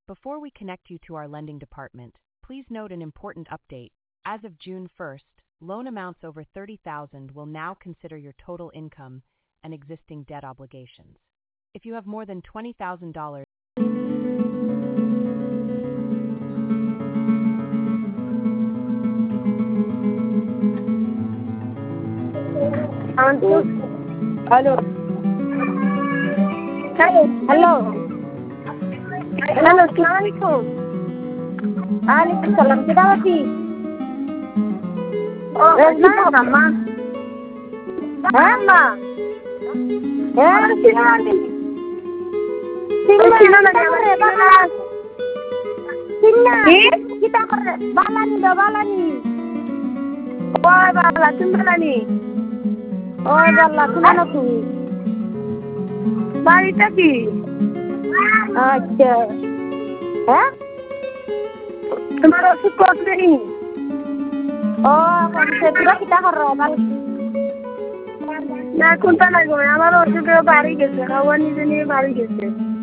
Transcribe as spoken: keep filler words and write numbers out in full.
Before we connect you to our lending department, please note an important update. As of June first, loan amounts over thirty thousand dollars will now consider your total income and existing debt obligations. If you have more than twenty thousand dollars, Hello. Hello. Hello. Hello. Assalamualaikum. Waalaikumsalam. Kita lagi. Oh, kita mama. Mama. Eh, sini lagi. Sini lagi. Sini. Kita kerja. Balani, dah balani. Oh, bala, balani. ওই বাল্লা শুনে না তুমি বাড়িটা কি আচ্ছা হ্যাঁ তোমার ওষুধ কতদিন ও সেগুলো কিটা কর না কোনটা লাগবে আমার ওষুধ বাড়ি গেছে খাওয়া নিজে নিয়ে বাড়ি গেছে